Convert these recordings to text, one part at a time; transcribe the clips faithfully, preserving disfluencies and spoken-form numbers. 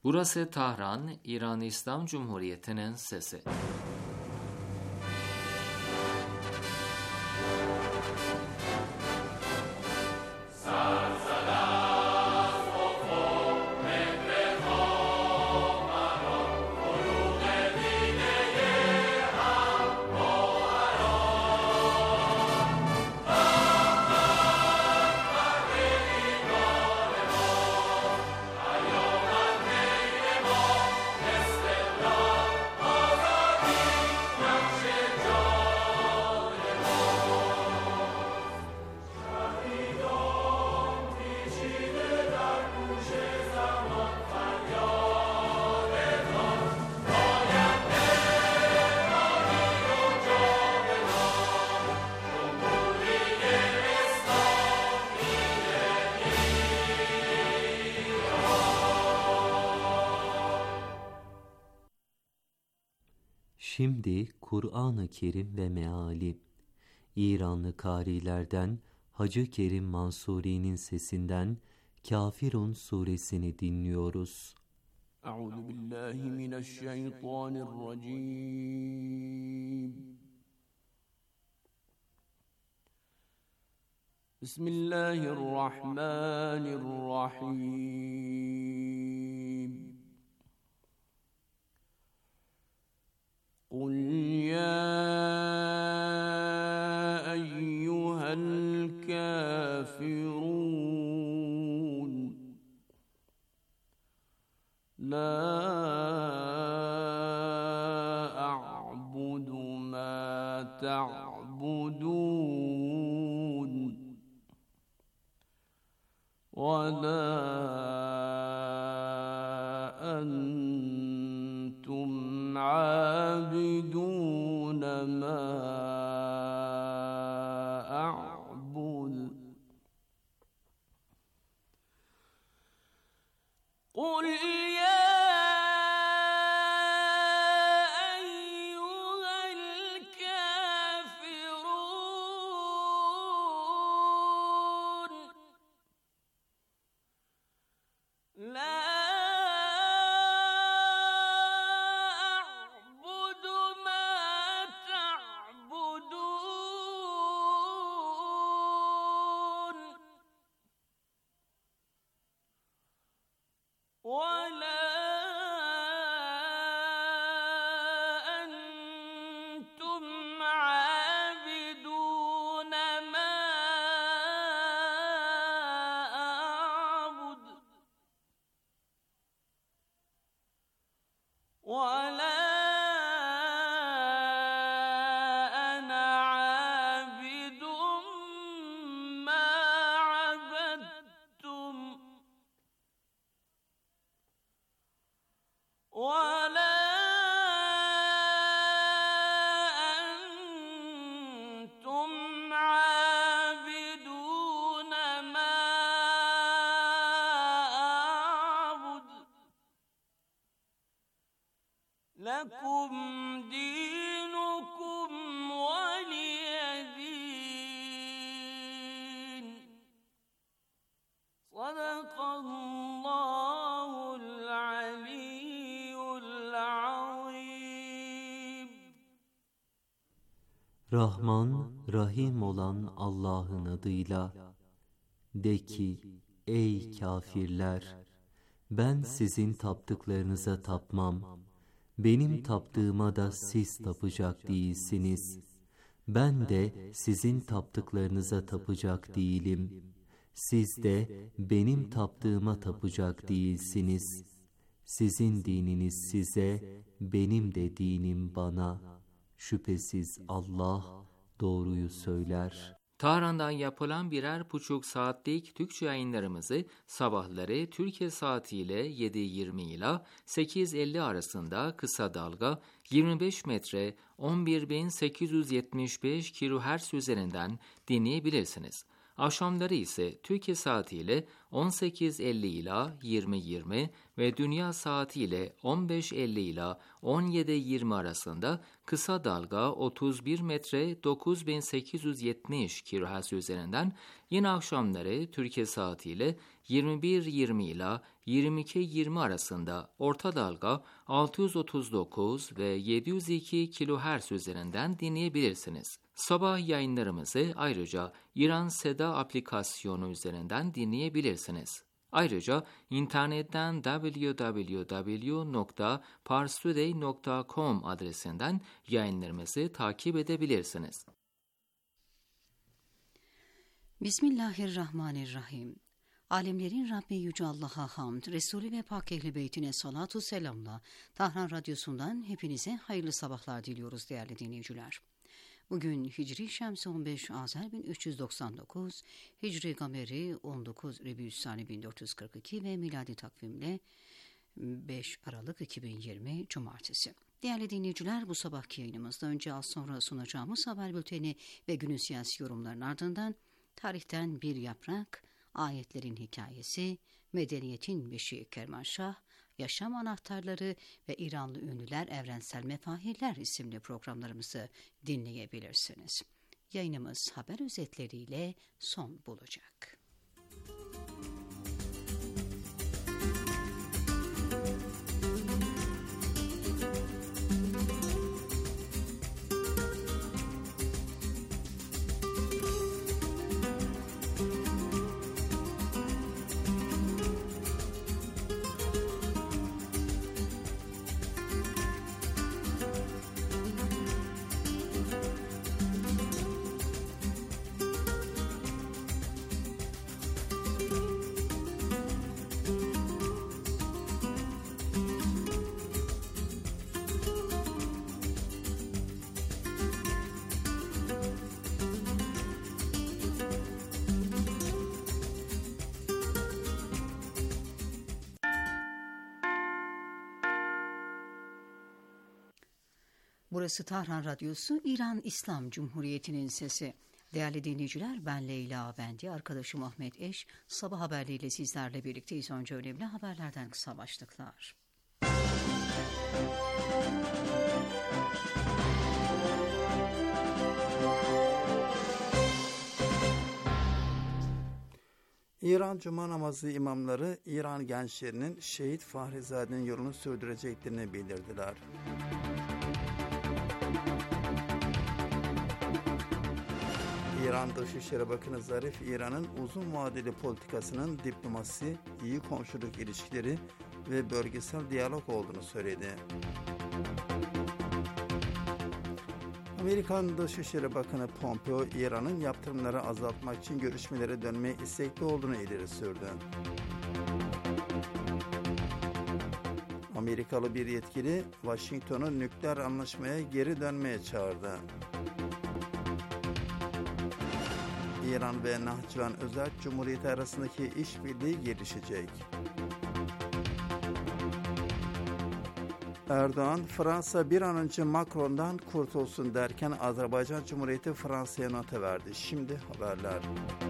Burası Tahran, İran İslam Cumhuriyeti'nin sesi. Şimdi Kur'an-ı Kerim ve meali. İranlı kârilerden Hacı Kerim Mansuri'nin sesinden Kafirun suresini dinliyoruz. Euzu billahi mineşşeytanirracim. Bismillahirrahmanirrahim. قل يا أيها الكافرون لا أعبد ما تعبدون ولا أنتم عابدون ما أعبد قل يا أيها الكافرون لا لكم دينكم ولي دين صدق الله العلي العظيم. Rahman, Rahim olan Allah'ın adıyla. De ki, ey kâfirler! Ben sizin taptıklarınıza tapmam. Benim taptığıma da siz tapacak değilsiniz. Ben de sizin taptıklarınıza tapacak değilim. Siz de benim taptığıma tapacak değilsiniz. Sizin dininiz size, benim de dinim bana. Şüphesiz Allah doğruyu söyler. Tahran'dan yapılan birer buçuk saatlik Türkçe yayınlarımızı sabahları Türkiye saatiyle yedi yirmi ila sekiz elli arasında kısa dalga yirmi beş metre on bir bin sekiz yüz yetmiş beş kilohertz üzerinden dinleyebilirsiniz. Akşamları ise Türkiye saatiyle on sekiz elli ila yirmi yirmi ve dünya saatiyle on beş elli ila on yedi yirmi arasında kısa dalga otuz bir metre dokuz bin sekiz yüz yetmiş kilohertz üzerinden, yine akşamları Türkiye saatiyle yirmi bir yirmi ila yirmi iki yirmi arasında, orta dalga altı yüz otuz dokuz ve yedi yüz iki kilohertz üzerinden dinleyebilirsiniz. Sabah yayınlarımızı ayrıca İran Seda aplikasyonu üzerinden dinleyebilirsiniz. Ayrıca internetten double-u double-u double-u nokta parstoday nokta com adresinden yayınlarımızı takip edebilirsiniz. Bismillahirrahmanirrahim. Alemlerin Rabbi Yüce Allah'a hamd, Resulü ve Pak Ehl-i Beytine salatu selamla Tahran Radyosu'ndan hepinize hayırlı sabahlar diliyoruz değerli dinleyiciler. Bugün Hicri Şemsi on beş Azer bin üç yüz doksan dokuz, Hicri Gameri on dokuz Rebiüssani bin dört yüz kırk iki ve miladi takvimle beş Aralık iki bin yirmi Cumartesi. Değerli dinleyiciler, bu sabahki yayınımızda önce az sonra sunacağımız haber bülteni ve günün siyasi yorumlarının ardından tarihten bir yaprak, ayetlerin hikayesi, medeniyetin beşiği Kermanşah, yaşam anahtarları ve İranlı ünlüler evrensel mefahirler isimli programlarımızı dinleyebilirsiniz. Yayınımız haber özetleriyle son bulacak. Burası Tahran Radyosu, İran İslam Cumhuriyeti'nin sesi. Değerli dinleyiciler, ben Leyla Bendi, arkadaşım Ahmet Eş, sabah haberleriyle sizlerle birlikteyiz. Önce önemli haberlerden kısa başlıklar. İran Cuma namazı imamları İran gençlerinin Şehit Fahrizade'nin yolunu sürdüreceklerini bildirdiler. İran Dışişleri Bakanı Zarif, İran'ın uzun vadeli politikasının diplomasi, iyi komşuluk ilişkileri ve bölgesel diyalog olduğunu söyledi. Amerikan Dışişleri Bakanı Pompeo, İran'ın yaptırımları azaltmak için görüşmelere dönmeye istekli olduğunu ileri sürdü. Amerikalı bir yetkili, Washington'u nükleer anlaşmaya geri dönmeye çağırdı. İran ve Nahçıvan Özerk Cumhuriyeti arasındaki işbirliği gelişecek. Erdoğan, Fransa bir an önce Macron'dan kurtulsun derken Azerbaycan Cumhuriyeti Fransa'ya nota verdi. Şimdi haberler.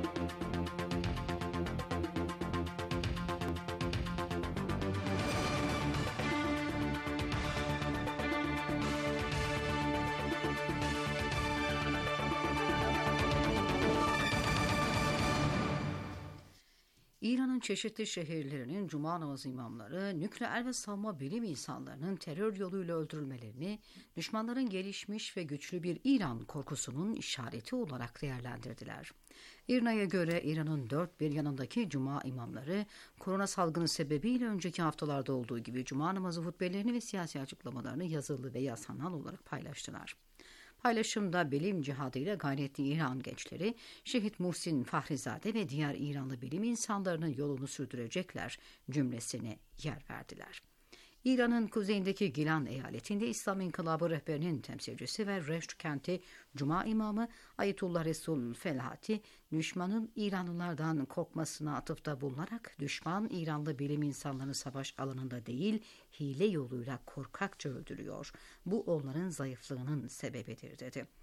İran'ın çeşitli şehirlerinin cuma namazı imamları, nükleer ve savunma bilim insanlarının terör yoluyla öldürülmelerini düşmanların gelişmiş ve güçlü bir İran korkusunun işareti olarak değerlendirdiler. İRNA'ya göre İran'ın dört bir yanındaki cuma imamları, korona salgını sebebiyle önceki haftalarda olduğu gibi cuma namazı hutbelerini ve siyasi açıklamalarını yazılı veya sanal olarak paylaştılar. Paylaşımda bilim cihadıyla gayretli İran gençleri, Şehit Muhsin Fahrizade ve diğer İranlı bilim insanlarının yolunu sürdürecekler cümlesine yer verdiler. İran'ın kuzeyindeki Gilan eyaletinde İslam İnkılabı rehberinin temsilcisi ve Reşt kenti Cuma imamı Ayetullah Resul Felhati, düşmanın İranlılardan korkmasına atıfta bulunarak düşman İranlı bilim insanlarını savaş alanında değil, hile yoluyla korkakça öldürüyor. Bu onların zayıflığının sebebidir dedi.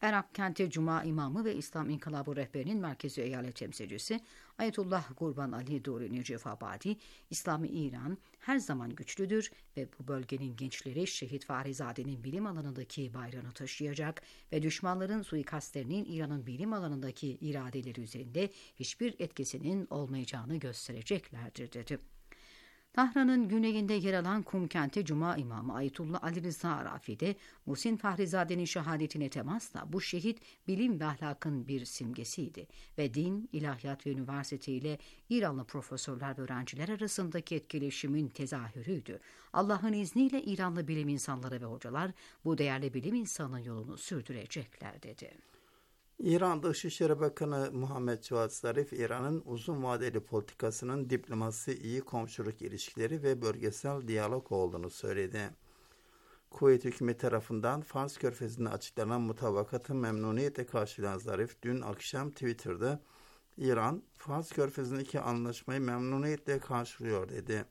Irak kenti Cuma imamı ve İslam İnkılabı rehberinin merkezi eyalet temsilcisi Ayetullah Kurban Ali Duri Necefabadi, İslami İran her zaman güçlüdür ve bu bölgenin gençleri Şehit Fahrizade'nin bilim alanındaki bayrağını taşıyacak ve düşmanların suikastlerinin İran'ın bilim alanındaki iradeleri üzerinde hiçbir etkisinin olmayacağını göstereceklerdir dedi. Tahran'ın güneyinde yer alan Kum kenti Cuma imamı Ayetullah Ali Rıza Arafi de Muhsin Fahrizade'nin şehadetine temasla bu şehit bilim ve ahlakın bir simgesiydi ve din, ilahiyat ve üniversite ile İranlı profesörler ve öğrenciler arasındaki etkileşimin tezahürüydü. Allah'ın izniyle İranlı bilim insanları ve hocalar bu değerli bilim insanının yolunu sürdürecekler dedi. İran Dışişleri Bakanı Muhammed Cevat Zarif, İran'ın uzun vadeli politikasının diplomasi, iyi komşuluk ilişkileri ve bölgesel diyalog olduğunu söyledi. Kuveyt hükümeti tarafından Fars Körfezi'nde açıklanan mutabakatı memnuniyetle karşılayan Zarif, dün akşam Twitter'da İran, Fars Körfezi'ndeki anlaşmayı memnuniyetle karşılıyor dedi.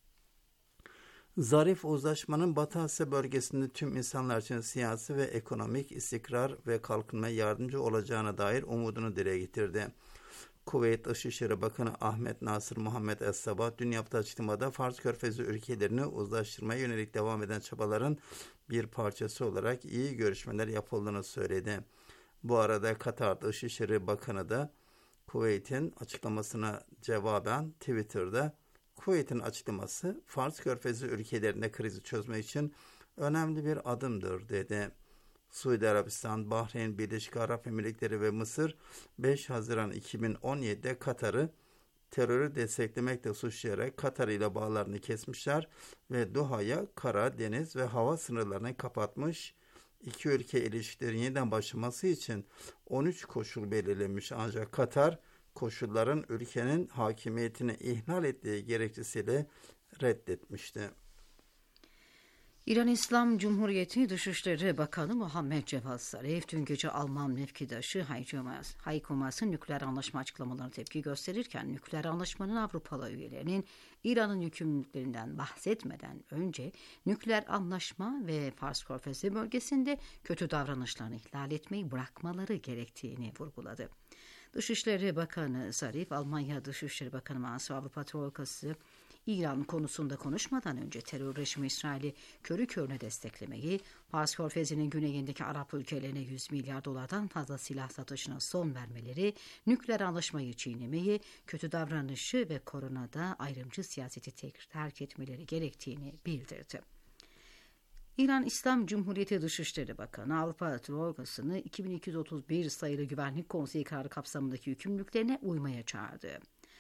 Zarif, uzlaşmanın Batı Asya bölgesinde tüm insanlar için siyasi ve ekonomik istikrar ve kalkınmaya yardımcı olacağına dair umudunu dile getirdi. Kuveyt Dışişleri Bakanı Ahmet Nasır Muhammed Es-Sabah dün yaptığı açıklamada Fars Körfezi ülkelerini uzlaştırmaya yönelik devam eden çabaların bir parçası olarak iyi görüşmeler yapıldığını söyledi. Bu arada Katar Dışişleri Bakanı da Kuveyt'in açıklamasına cevaben Twitter'da Kuveyt'in açıklaması Fars Körfezi ülkelerinde krizi çözmek için önemli bir adımdır dedi. Suudi Arabistan, Bahreyn, Birleşik Arap Emirlikleri ve Mısır beş Haziran iki bin on yedi'de Katar'ı terörü desteklemekle suçlayarak Katar ile bağlarını kesmişler ve Doha'ya kara, deniz ve hava sınırlarını kapatmış. İki ülke ilişkilerin yeniden başlaması için on üç koşul belirlenmiş, ancak Katar koşulların ülkenin hakimiyetini ihlal ettiği gerekçesiyle reddetmişti. İran İslam Cumhuriyeti Dışişleri Bakanı Muhammed Cevat Zarif dün gece Alman mevkidaşı Heiko Maas'ın nükleer anlaşma açıklamalarına tepki gösterirken nükleer anlaşmanın Avrupalı üyelerinin İran'ın yükümlülüklerinden bahsetmeden önce nükleer anlaşma ve Fars Körfezi bölgesinde kötü davranışlarını ihlal etmeyi bırakmaları gerektiğini vurguladı. Dışişleri Bakanı Zarif, Almanya Dışişleri Bakanı Maas ve Avrupa Trojkası İran konusunda konuşmadan önce terör rejimi İsrail'i körü körüne desteklemeyi, Fars Körfezi'nin güneyindeki Arap ülkelerine yüz milyar dolardan fazla silah satışına son vermeleri, nükleer anlaşmayı çiğnemeyi, kötü davranışı ve koronada ayrımcı siyaseti terk etmeleri gerektiğini bildirdi. İran İslam Cumhuriyeti Dışişleri Bakanı Avrupa Trojkası'nı iki bin iki yüz otuz bir sayılı Güvenlik Konseyi kararı kapsamındaki yükümlülüklerine uymaya çağırdı.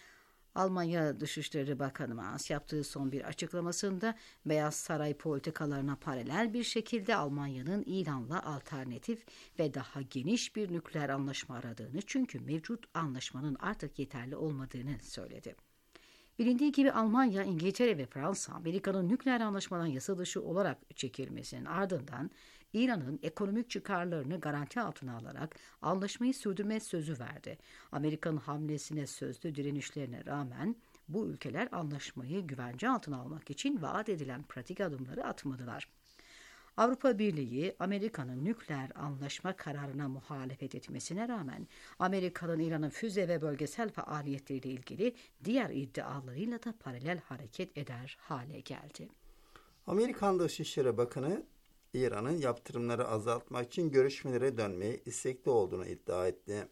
Almanya Dışişleri Bakanı Maas yaptığı son bir açıklamasında Beyaz Saray politikalarına paralel bir şekilde Almanya'nın İran'la alternatif ve daha geniş bir nükleer anlaşma aradığını, çünkü mevcut anlaşmanın artık yeterli olmadığını söyledi. Bilindiği gibi Almanya, İngiltere ve Fransa, Amerika'nın nükleer anlaşmadan yasa dışı olarak çekilmesinin ardından İran'ın ekonomik çıkarlarını garanti altına alarak anlaşmayı sürdürme sözü verdi. Amerika'nın hamlesine sözlü direnişlerine rağmen bu ülkeler anlaşmayı güvence altına almak için vaat edilen pratik adımları atmadılar. Avrupa Birliği, Amerika'nın nükleer anlaşma kararına muhalefet etmesine rağmen Amerika'nın İran'ın füze ve bölgesel faaliyetleriyle ilgili diğer iddialarıyla da paralel hareket eder hale geldi. Amerikan Dışişleri Bakanı İran'ın yaptırımları azaltmak için görüşmelere dönmeye istekli olduğunu iddia etti.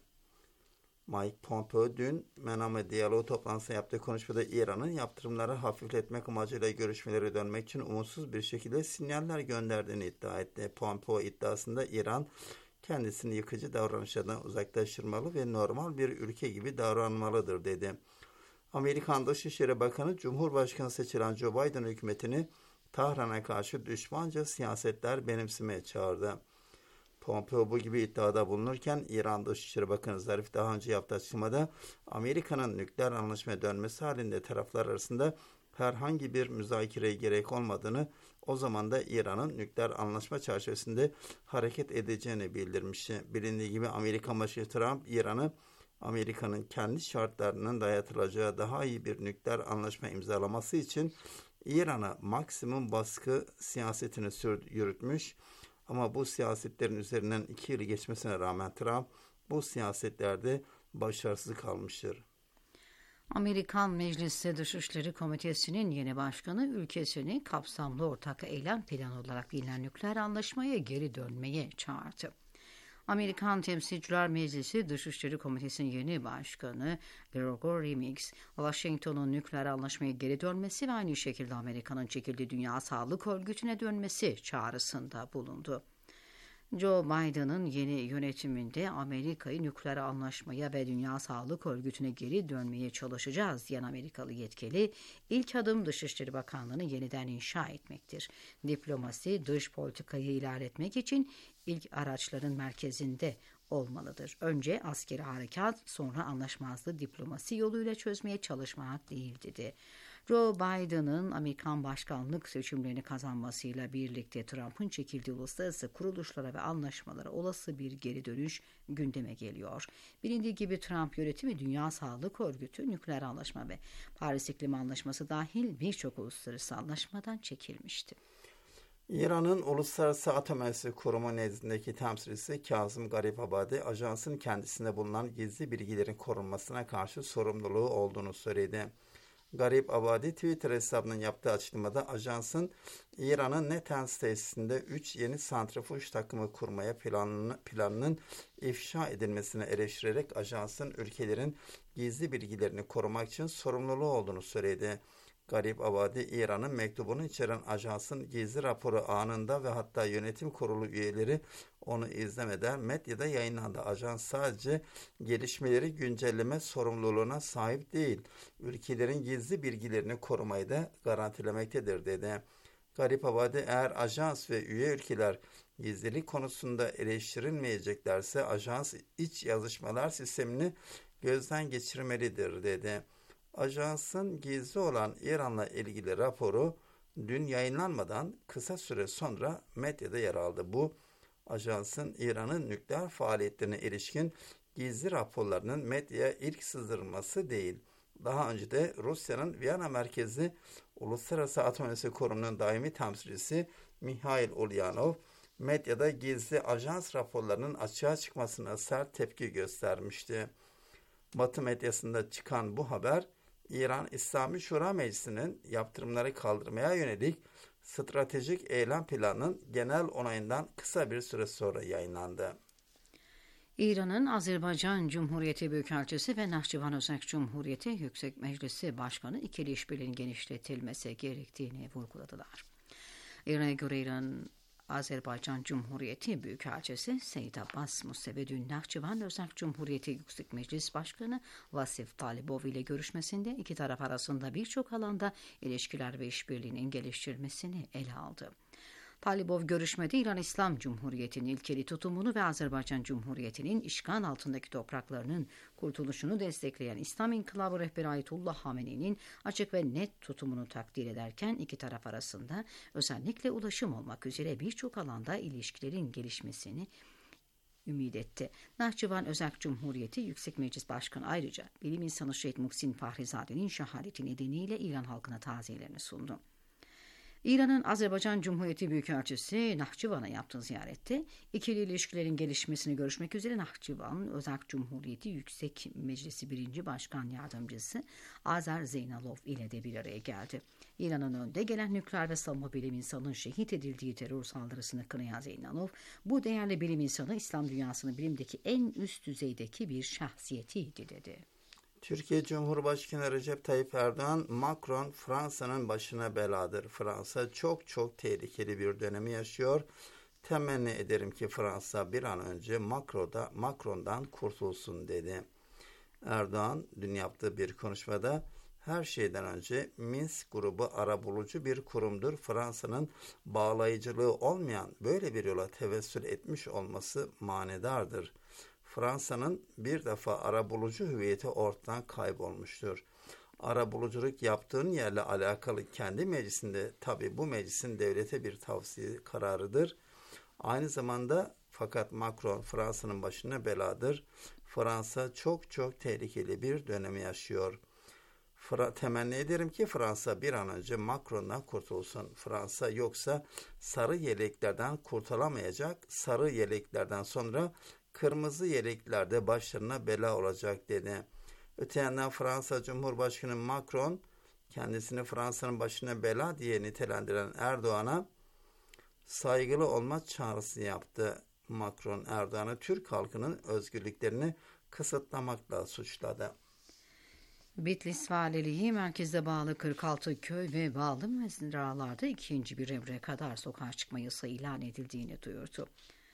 Mike Pompeo dün Mename Diyaloğu toplantısında yaptığı konuşmada İran'ın yaptırımları hafifletmek amacıyla görüşmelere dönmek için umutsuz bir şekilde sinyaller gönderdiğini iddia etti. Pompeo iddiasında İran kendisini yıkıcı davranışlardan uzaklaştırmalı ve normal bir ülke gibi davranmalıdır dedi. Amerikan Dışişleri Bakanı, Cumhurbaşkanı seçilen Joe Biden hükümetini Tahran'a karşı düşmanca siyasetler benimsemeye çağırdı. Pompeo bu gibi iddiada bulunurken İran Dışişleri Bakanı Zarif daha önce yaptığı açıklamada Amerika'nın nükleer anlaşmaya dönmesi halinde taraflar arasında herhangi bir müzakereye gerek olmadığını, o zaman da İran'ın nükleer anlaşma çerçevesinde hareket edeceğini bildirmişti. Bilindiği gibi Amerika Başkanı Trump, İran'ı Amerika'nın kendi şartlarının dayatılacağı daha iyi bir nükleer anlaşma imzalaması için İran'a maksimum baskı siyasetini yürütmüş, Ama bu siyasetlerin üzerinden iki yıl geçmesine rağmen Trump bu siyasetlerde başarısız kalmıştır. Amerikan Meclisi Dışişleri Komitesi'nin yeni başkanı ülkesini kapsamlı ortak eylem planı olarak bilinen nükleer anlaşmaya geri dönmeye çağırdı. Amerikan Temsilciler Meclisi Dışişleri Komitesi'nin yeni başkanı Gregory Meeks, Washington'un nükleer anlaşmaya geri dönmesi ve aynı şekilde Amerika'nın çekildiği Dünya Sağlık Örgütü'ne dönmesi çağrısında bulundu. Joe Biden'ın yeni yönetiminde Amerika'yı nükleer anlaşmaya ve Dünya Sağlık Örgütü'ne geri dönmeye çalışacağız diyen Amerikalı yetkili, ilk adım Dışişleri Bakanlığı'nı yeniden inşa etmektir. Diplomasi, dış politikayı ilerletmek için ilk araçların merkezinde olmalıdır. Önce askeri harekat, sonra anlaşmazlığı diplomasi yoluyla çözmeye çalışmak değil dedi. Joe Biden'ın Amerikan başkanlık seçimlerini kazanmasıyla birlikte Trump'ın çekildiği uluslararası kuruluşlara ve anlaşmalara olası bir geri dönüş gündeme geliyor. Bilindiği gibi Trump yönetimi Dünya Sağlık Örgütü, nükleer anlaşma ve Paris İklim Anlaşması dahil birçok uluslararası anlaşmadan çekilmişti. İran'ın Uluslararası Atom Enerjisi Kurumu nezdindeki temsilcisi Kazım Garibabadi, ajansın kendisinde bulunan gizli bilgilerin korunmasına karşı sorumluluğu olduğunu söyledi. Garibabadi Twitter hesabının yaptığı açıklamada ajansın İran'ın Natanz tesisinde üç yeni santrifuj takımı kurmaya planını, planının ifşa edilmesine eleştirerek ajansın ülkelerin gizli bilgilerini korumak için sorumluluğu olduğunu söyledi. Garibabadi, İran'ın mektubunu içeren ajansın gizli raporu anında ve hatta yönetim kurulu üyeleri onu izlemeden medyada yayınlandı. Ajans sadece gelişmeleri güncelleme sorumluluğuna sahip değil, ülkelerin gizli bilgilerini korumayı da garantilemektedir dedi. Garibabadi, eğer ajans ve üye ülkeler gizlilik konusunda eleştirilmeyeceklerse ajans iç yazışmalar sistemini gözden geçirmelidir dedi. Ajansın gizli olan İran'la ilgili raporu dün yayınlanmadan kısa süre sonra medyada yer aldı. Bu, ajansın İran'ın nükleer faaliyetlerine ilişkin gizli raporlarının medyaya ilk sızdırılması değil. Daha önce de Rusya'nın Viyana merkezli Uluslararası Atom Enerjisi Kurumu'nun daimi temsilcisi Mikhail Ulyanov, medyada gizli ajans raporlarının açığa çıkmasına sert tepki göstermişti. Batı medyasında çıkan bu haber, İran İslami Şura Meclisi'nin yaptırımları kaldırmaya yönelik stratejik eylem planının genel onayından kısa bir süre sonra yayınlandı. İran'ın Azerbaycan Cumhuriyeti Büyükelçisi ve Nahçıvan Özerk Cumhuriyeti Yüksek Meclisi Başkanı ikili işbirliğinin genişletilmesi gerektiğini vurguladılar. İran'a göre İran Azerbaycan Cumhuriyeti Büyükelçisi Seyyid Abbas Musevi dün Nahçıvan Özerk Cumhuriyeti Yüksek Meclis Başkanı Vasif Talibov ile görüşmesinde iki taraf arasında birçok alanda ilişkiler ve işbirliğinin geliştirilmesini ele aldı. Talibov görüşmede İran İslam Cumhuriyeti'nin ilkeli tutumunu ve Azerbaycan Cumhuriyeti'nin işgal altındaki topraklarının kurtuluşunu destekleyen İslam İnkılabı rehberi Ayetullah Hamene'nin açık ve net tutumunu takdir ederken iki taraf arasında özellikle ulaşım olmak üzere birçok alanda ilişkilerin gelişmesini ümit etti. Nahçıvan Özerk Cumhuriyeti Yüksek Meclis Başkanı ayrıca bilim insanı Şehit Muhsin Fahrizade'nin şehadeti nedeniyle İran halkına taziyelerini sundu. İran'ın Azerbaycan Cumhuriyeti Büyükelçisi Nahçıvan'a yaptığı ziyarette ikili ilişkilerin gelişmesini görüşmek üzere Nahçıvan Özerk Cumhuriyeti Yüksek Meclisi birinci Başkan Yardımcısı Azar Zeynalov ile de bir araya geldi. İran'ın önde gelen nükleer ve savunma bilim insanının şehit edildiği terör saldırısını kınayan Zeynalov, bu değerli bilim insanı İslam dünyasının bilimdeki en üst düzeydeki bir şahsiyetiydi dedi. Türkiye Cumhurbaşkanı Recep Tayyip Erdoğan, Macron Fransa'nın başına beladır. Fransa çok çok tehlikeli bir dönemi yaşıyor. Temenni ederim ki Fransa bir an önce Macron'da, Macron'dan kurtulsun dedi. Erdoğan dün yaptığı bir konuşmada her şeyden önce Minsk grubu arabulucu bir kurumdur. Fransa'nın bağlayıcılığı olmayan böyle bir yola tevessül etmiş olması manedardır. Fransa'nın bir defa arabulucu hüviyeti ortadan kaybolmuştur. Arabuluculuk yaptığın yerle alakalı kendi meclisinde, tabi bu meclisin devlete bir tavsiye kararıdır. Aynı zamanda fakat Macron Fransa'nın başına beladır. Fransa çok çok tehlikeli bir dönemi yaşıyor. Fra- temenni ederim ki Fransa bir an önce Macron'dan kurtulsun. Fransa yoksa sarı yeleklerden kurtulamayacak. Sarı yeleklerden sonra kırmızı yelekler de başlarına bela olacak dedi. Öte yandan Fransa Cumhurbaşkanı Macron kendisini Fransa'nın başına bela diye nitelendiren Erdoğan'a saygılı olma çağrısı yaptı. Macron Erdoğan'ı Türk halkının özgürlüklerini kısıtlamakla suçladı. Bitlis Valiliği merkezde bağlı kırk altı köy ve bağlı mezralarda ikinci bir evre kadar sokağa çıkma yasağı ilan edildiğini duyurdu.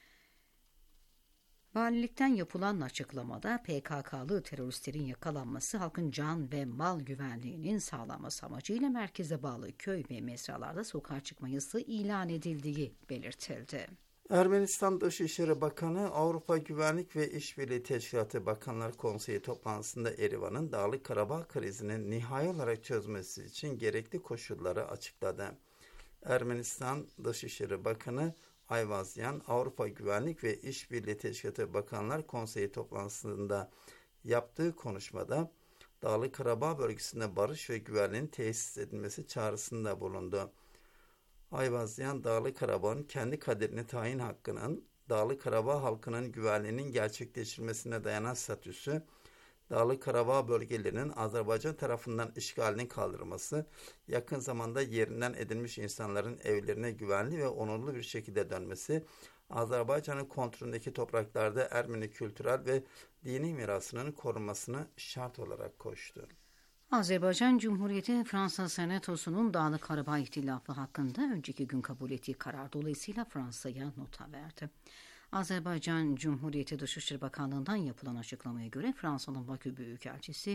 Valilikten yapılan açıklamada P K K'lı teröristlerin yakalanması, halkın can ve mal güvenliğinin sağlanması amacıyla merkeze bağlı köy ve mezralarda sokağa çıkma yasağı ilan edildiği belirtildi. Ermenistan Dışişleri Bakanı Avrupa Güvenlik ve İşbirliği Teşkilatı Bakanlar Konseyi toplantısında Erivan'ın Dağlık Karabağ krizini nihai olarak çözmesi için gerekli koşulları açıkladı. Ermenistan Dışişleri Bakanı Ayvazyan, Avrupa Güvenlik ve İşbirliği Teşkilatı Bakanlar Konseyi toplantısında yaptığı konuşmada Dağlık Karabağ bölgesinde barış ve güvenliğin tesis edilmesi çağrısında bulundu. Ayvazyan, Dağlık Karabağ'ın kendi kaderini tayin hakkının, Dağlık Karabağ halkının güvenliğinin gerçekleştirilmesine dayanan statüsü, Dağlık Karabağ bölgelerinin Azerbaycan tarafından işgalinin kaldırılması, yakın zamanda yerinden edilmiş insanların evlerine güvenli ve onurlu bir şekilde dönmesi, Azerbaycan'ın kontrolündeki topraklarda Ermeni kültürel ve dini mirasının korunmasını şart olarak koştu. Azerbaycan Cumhuriyeti Fransa Senatosu'nun Dağlık Karabağ ihtilafı hakkında önceki gün kabul ettiği karar dolayısıyla Fransa'ya nota verdi. Azerbaycan Cumhuriyeti Dışişleri Bakanlığı'ndan yapılan açıklamaya göre Fransa'nın Bakü Büyükelçisi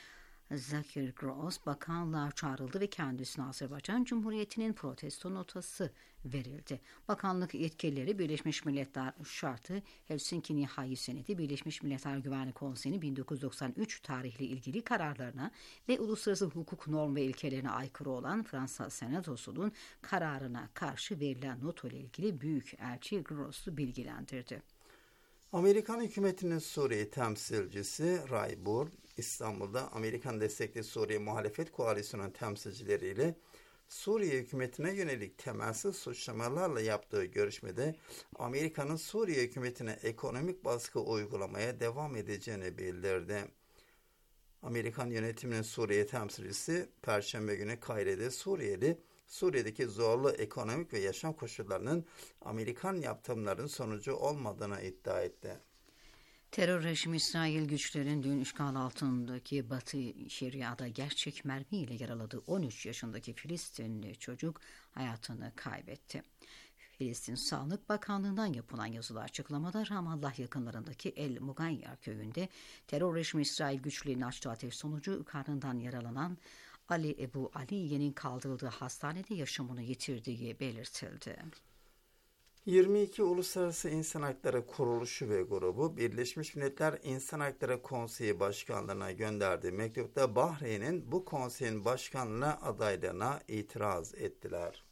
Zakir Gross bakanlığa çağrıldı ve kendisine Azerbaycan Cumhuriyeti'nin protesto notası verildi. Bakanlık yetkilileri Birleşmiş Milletler Şartı, Helsinki Nihai Senedi, Birleşmiş Milletler Güvenlik Konseyi'nin bin dokuz yüz doksan üç tarihli ilgili kararlarına ve uluslararası hukuk norm ve ilkelerine aykırı olan Fransa Senatosu'nun kararına karşı verilen nota ile ilgili Büyükelçi Gross'u bilgilendirdi. Amerikan hükümetinin Suriye temsilcisi Ray Burr, İstanbul'da Amerikan destekli Suriye Muhalefet Koalisyonu'nun temsilcileriyle Suriye hükümetine yönelik temelsiz suçlamalarla yaptığı görüşmede Amerika'nın Suriye hükümetine ekonomik baskı uygulamaya devam edeceğini bildirdi. Amerikan yönetiminin Suriye temsilcisi Perşembe günü Kahire'de Suriyeli, Suriye'deki zorlu ekonomik ve yaşam koşullarının Amerikan yaptırımlarının sonucu olmadığını iddia etti. Terör rejimi İsrail güçlerin dün işgal altındaki Batı Şeria'da gerçek mermiyle yaraladığı on üç yaşındaki Filistinli çocuk hayatını kaybetti. Filistin Sağlık Bakanlığı'ndan yapılan yazılı açıklamada Ramallah yakınlarındaki El Mugayyar köyünde terör rejimi İsrail güçlerinin açtığı ateş sonucu karnından yaralanan Ali Ebu Aliye'nin kaldırıldığı hastanede yaşamını yitirdiği belirtildi. yirmi iki Uluslararası İnsan Hakları Kuruluşu ve grubu Birleşmiş Milletler İnsan Hakları Konseyi Başkanlığı'na gönderdiği mektupta Bahreyn'in bu konseyin başkanlığına adaylığına itiraz ettiler.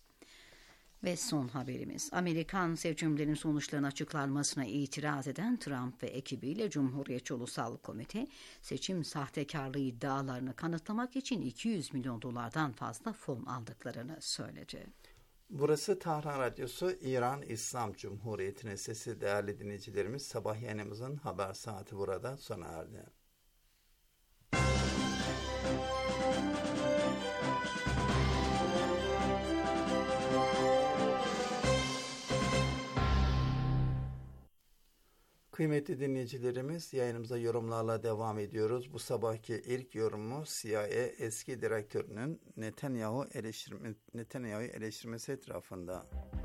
Ve son haberimiz, Amerikan seçimlerinin sonuçlarının açıklanmasına itiraz eden Trump ve ekibiyle Cumhuriyetçi Ulusal Komite seçim sahtekarlığı iddialarını kanıtlamak için iki yüz milyon dolardan fazla fon aldıklarını söyledi. Burası Tahran Radyosu, İran İslam Cumhuriyeti'nin sesi. Değerli dinleyicilerimiz, sabah yayınımızın haber saati burada sona erdi. Kıymetli dinleyicilerimiz, yayınımıza yorumlarla devam ediyoruz. Bu sabahki ilk yorumu C I A eski direktörünün Netanyahu eleştirme, Netanyahu eleştirmesi etrafında.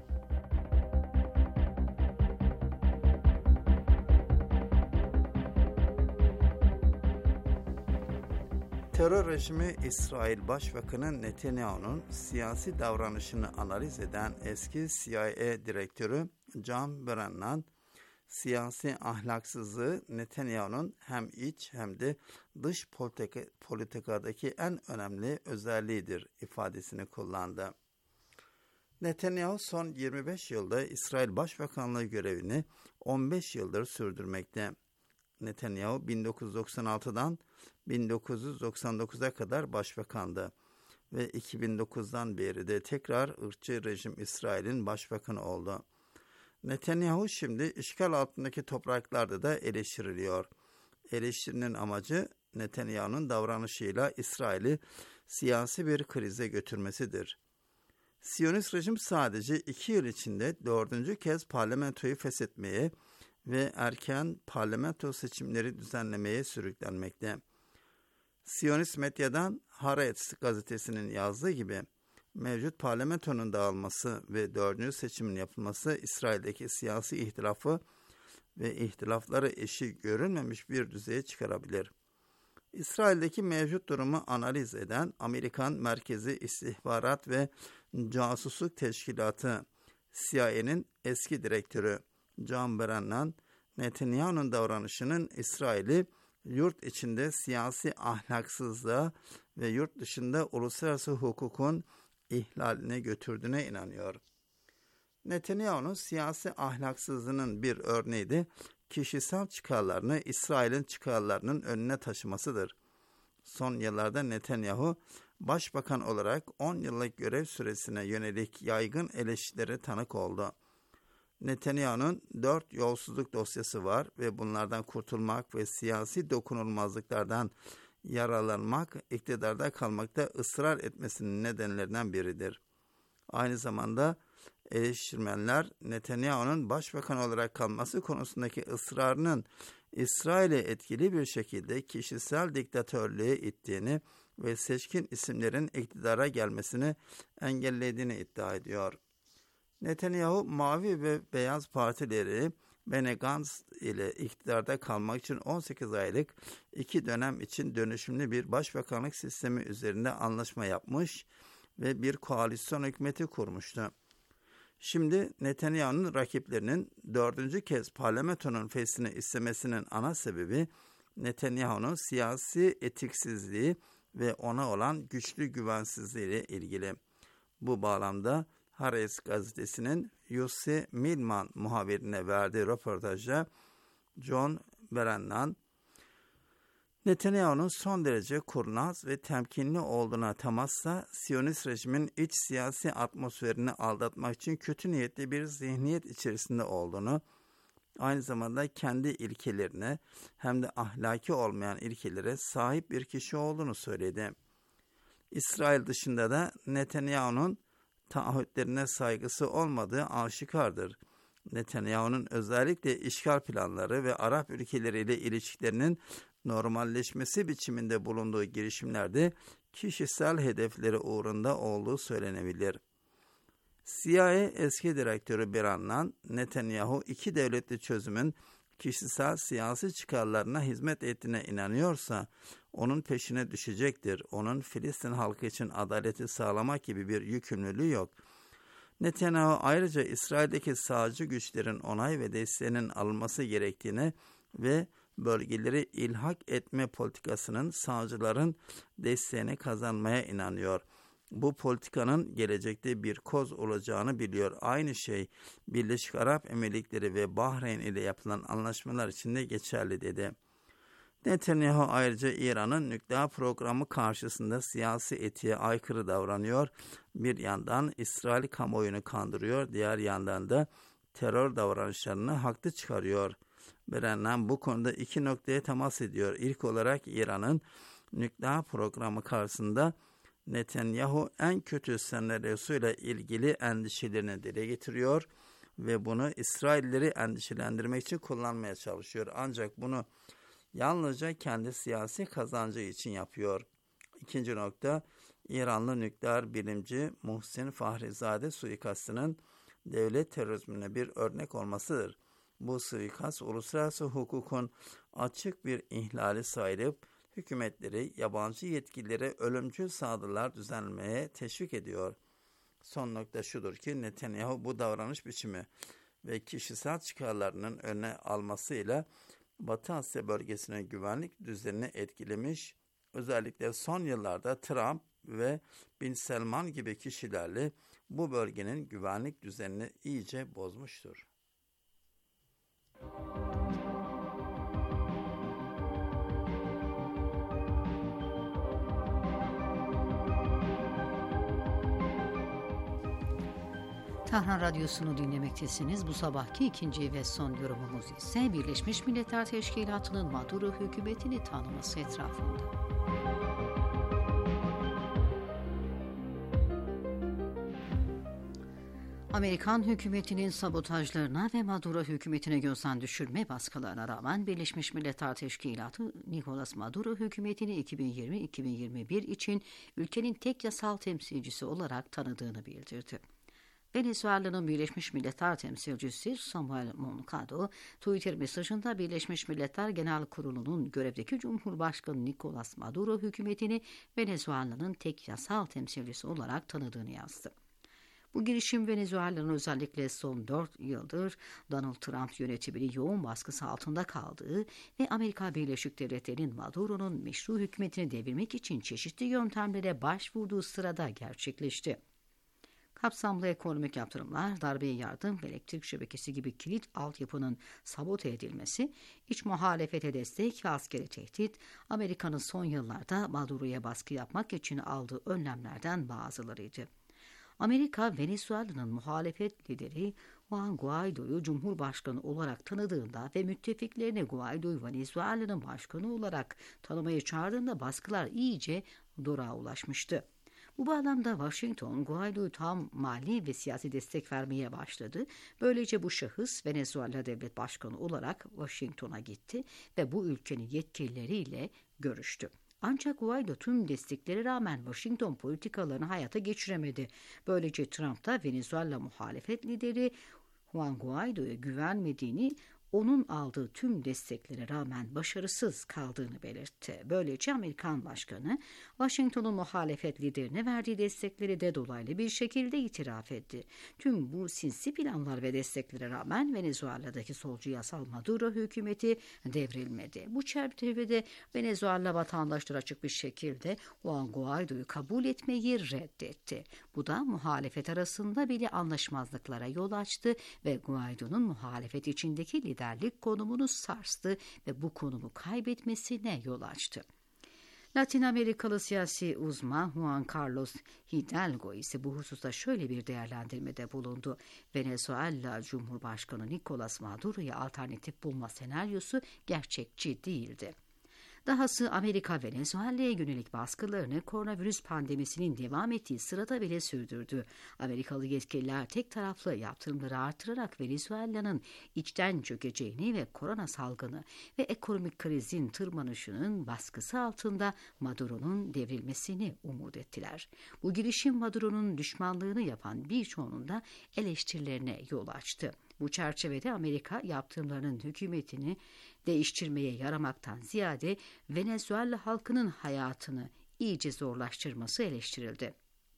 Terör rejimi İsrail Başbakanı Netanyahu'nun siyasi davranışını analiz eden eski C I A direktörü John Brennan, siyasi ahlaksızlığı Netanyahu'nun hem iç hem de dış politika, politikadaki en önemli özelliğidir ifadesini kullandı. Netanyahu son yirmi beş yılda İsrail Başbakanlığı görevini on beş yıldır sürdürmekte. Netanyahu bin dokuz yüz doksan altıdan bin dokuz yüz doksan dokuza kadar başbakandı ve iki bin dokuzdan beri de tekrar ırkçı rejim İsrail'in başbakanı oldu. Netanyahu şimdi işgal altındaki topraklarda da eleştiriliyor. Eleştirinin amacı Netanyahu'nun davranışıyla İsrail'i siyasi bir krize götürmesidir. Siyonist rejim sadece iki yıl içinde dördüncü kez parlamentoyu feshetmeye ve erken parlamento seçimleri düzenlemeye sürüklenmekte. Siyonist medyadan Haaretz gazetesinin yazdığı gibi mevcut parlamentonun dağılması ve dördüncü seçimin yapılması İsrail'deki siyasi ihtilafı ve ihtilafları eşi görülmemiş bir düzeye çıkarabilir. İsrail'deki mevcut durumu analiz eden Amerikan Merkezi İstihbarat ve Casusluk Teşkilatı C I A'nin eski direktörü John Brennan, Netanyahu'nun davranışının İsrail'i yurt içinde siyasi ahlaksızlığa ve yurt dışında uluslararası hukukun ihlaline götürdüğüne inanıyor. Netanyahu'nun siyasi ahlaksızlığının bir örneği de kişisel çıkarlarını İsrail'in çıkarlarının önüne taşımasıdır. Son yıllarda Netanyahu, başbakan olarak on yıllık görev süresine yönelik yaygın eleştirilere tanık oldu. Netanyahu'nun dört yolsuzluk dosyası var ve bunlardan kurtulmak ve siyasi dokunulmazlıklardan yararlanmak, iktidarda kalmakta ısrar etmesinin nedenlerinden biridir. Aynı zamanda eleştirmenler Netanyahu'nun başbakan olarak kalması konusundaki ısrarının İsrail'i etkili bir şekilde kişisel diktatörlüğe ittiğini ve seçkin isimlerin iktidara gelmesini engellediğini iddia ediyor. Netanyahu, Mavi ve Beyaz Partileri Benny Gantz ile iktidarda kalmak için on sekiz aylık iki dönem için dönüşümlü bir başbakanlık sistemi üzerinde anlaşma yapmış ve bir koalisyon hükümeti kurmuştu. Şimdi Netanyahu'nun rakiplerinin dördüncü kez parlamentonun feshini istemesinin ana sebebi Netanyahu'nun siyasi etiksizliği ve ona olan güçlü güvensizliği ile ilgili. Bu bağlamda Haaretz gazetesinin Yossi Milman muhabirine verdiği röportajda John Brennan, Netanyahu'nun son derece kurnaz ve temkinli olduğuna temasla Siyonist rejimin iç siyasi atmosferini aldatmak için kötü niyetli bir zihniyet içerisinde olduğunu, aynı zamanda kendi ilkelerine hem de ahlaki olmayan ilkelere sahip bir kişi olduğunu söyledi. İsrail dışında da Netanyahu'nun taahhütlerine saygısı olmadığı aşikardır. Netanyahu'nun özellikle işgal planları ve Arap ülkeleriyle ilişkilerinin normalleşmesi biçiminde bulunduğu girişimlerde kişisel hedefleri uğrunda olduğu söylenebilir. C I A eski direktörü Brennan, Netanyahu iki devletli çözümün kişisel siyasi çıkarlarına hizmet ettiğine inanıyorsa onun peşine düşecektir. Onun Filistin halkı için adaleti sağlamak gibi bir yükümlülüğü yok. Netanyahu ayrıca İsrail'deki sağcı güçlerin onay ve desteğinin alınması gerektiğine ve bölgeleri ilhak etme politikasının sağcıların desteğini kazanmaya inanıyor. Bu politikanın gelecekte bir koz olacağını biliyor. Aynı şey Birleşik Arap Emirlikleri ve Bahreyn ile yapılan anlaşmalar için de geçerli dedi. Netanyahu ayrıca İran'ın nükleer programı karşısında siyasi etiğe aykırı davranıyor. Bir yandan İsrail kamuoyunu kandırıyor, diğer yandan da terör davranışlarını haklı çıkarıyor. Brennan bu konuda iki noktaya temas ediyor. İlk olarak İran'ın nükleer programı karşısında Netanyahu en kötü senaryosuyla ilgili endişelerini dile getiriyor ve bunu İsraillileri endişelendirmek için kullanmaya çalışıyor. Ancak bunu yalnızca kendi siyasi kazancı için yapıyor. İkinci nokta, İranlı nükleer bilimci Muhsin Fahrizade suikastının devlet terörizmine bir örnek olmasıdır. Bu suikast uluslararası hukukun açık bir ihlali sayılıp hükümetleri, yabancı yetkililere ölümcül saldırılar düzenlemeye teşvik ediyor. Son nokta şudur ki Netanyahu bu davranış biçimi ve kişisel çıkarlarının önüne almasıyla Batı Asya bölgesinin güvenlik düzenini etkilemiş, özellikle son yıllarda Trump ve Bin Selman gibi kişilerle bu bölgenin güvenlik düzenini iyice bozmuştur. Tahran Radyosu'nu dinlemektesiniz. Bu sabahki ikinci ve son yorumumuz ise Birleşmiş Milletler Teşkilatı'nın Maduro hükümetini tanıması etrafında. Amerikan hükümetinin sabotajlarına ve Maduro hükümetine gözden düşürme baskılarına rağmen Birleşmiş Milletler Teşkilatı Nicolas Maduro hükümetini iki bin yirmi iki bin yirmi bir için ülkenin tek yasal temsilcisi olarak tanıdığını bildirdi. Venezuela'nın Birleşmiş Milletler temsilcisi Samuel Moncado, Twitter mesajında Birleşmiş Milletler Genel Kurulu'nun görevdeki Cumhurbaşkanı Nicolas Maduro hükümetini Venezuela'nın tek yasal temsilcisi olarak tanıdığını yazdı. Bu girişim Venezuela'nın özellikle son dört yıldır Donald Trump yönetiminin yoğun baskısı altında kaldığı ve Amerika Birleşik Devletleri'nin Maduro'nun meşru hükümetini devirmek için çeşitli yöntemlere başvurduğu sırada gerçekleşti. Kapsamlı ekonomik yaptırımlar, darbeye yardım ve elektrik şebekesi gibi kilit altyapının sabote edilmesi, iç muhalefete destek ve askeri tehdit, Amerika'nın son yıllarda Maduro'ya baskı yapmak için aldığı önlemlerden bazılarıydı. Amerika, Venezuela'nın muhalefet lideri Juan Guaido'yu Cumhurbaşkanı olarak tanıdığında ve müttefiklerine Guaido'yu Venezuela'nın başkanı olarak tanımaya çağırdığında baskılar iyice doruğa ulaşmıştı. Bu bağlamda Washington, Guaido'yu tam mali ve siyasi destek vermeye başladı. Böylece bu şahıs Venezuela Devlet Başkanı olarak Washington'a gitti ve bu ülkenin yetkilileriyle görüştü. Ancak Guaido tüm desteklere rağmen Washington politikalarını hayata geçiremedi. Böylece Trump da Venezuela muhalefet lideri Juan Guaido'ya güvenmediğini, onun aldığı tüm desteklere rağmen başarısız kaldığını belirtti. Böylece Amerikan Başkanı, Washington'un muhalefet liderine verdiği destekleri de dolaylı bir şekilde itiraf etti. Tüm bu sinsi planlar ve desteklere rağmen Venezuela'daki solcu yasal Maduro hükümeti devrilmedi. Bu çerçevede Venezuela vatandaşları açık bir şekilde Juan Guaido'yu kabul etmeyi reddetti. Bu da muhalefet arasında bile anlaşmazlıklara yol açtı ve Guaido'nun muhalefet içindeki liderlik konumunu sarstı ve bu konumu kaybetmesine yol açtı. Latin Amerikalı siyasi uzman Juan Carlos Hidalgo ise bu hususta şöyle bir değerlendirmede bulundu. Venezuela Cumhurbaşkanı Nicolas Maduro'ya alternatif bulma senaryosu gerçekçi değildi. Dahası Amerika Venezuela'ya yönelik baskılarını koronavirüs pandemisinin devam ettiği sırada bile sürdürdü. Amerikalı yetkililer tek taraflı yaptırımları artırarak Venezuela'nın içten çökeceğini ve korona salgını ve ekonomik krizin tırmanışının baskısı altında Maduro'nun devrilmesini umut ettiler. Bu girişim Maduro'nun düşmanlığını yapan birçoğunun da eleştirilerine yol açtı. Bu çerçevede Amerika yaptırımlarının hükümetini değiştirmeye yaramaktan ziyade Venezuela halkının hayatını iyice zorlaştırması eleştirildi.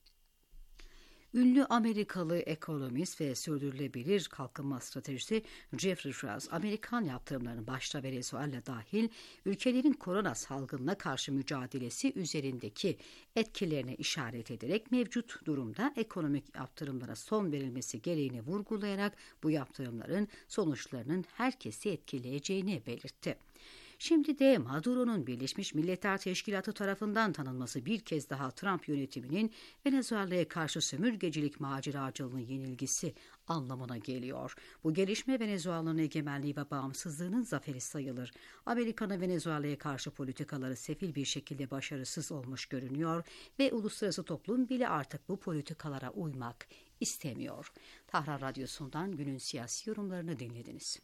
Ünlü Amerikalı ekonomist ve sürdürülebilir kalkınma stratejisi Jeffrey Sachs, Amerikan yaptırımlarının başta Venezuela dahil ülkelerin korona salgınına karşı mücadelesi üzerindeki etkilerine işaret ederek mevcut durumda ekonomik yaptırımlara son verilmesi gereğini vurgulayarak bu yaptırımların sonuçlarının herkesi etkileyeceğini belirtti. Şimdi de Maduro'nun Birleşmiş Milletler Teşkilatı tarafından tanınması bir kez daha Trump yönetiminin Venezuela'ya karşı sömürgecilik maceracılığının yenilgisi anlamına geliyor. Bu gelişme Venezuela'nın egemenliği ve bağımsızlığının zaferi sayılır. Amerika'nın Venezuela'ya karşı politikaları sefil bir şekilde başarısız olmuş görünüyor ve uluslararası toplum bile artık bu politikalara uymak istemiyor. Tahran Radyosu'ndan günün siyasi yorumlarını dinlediniz.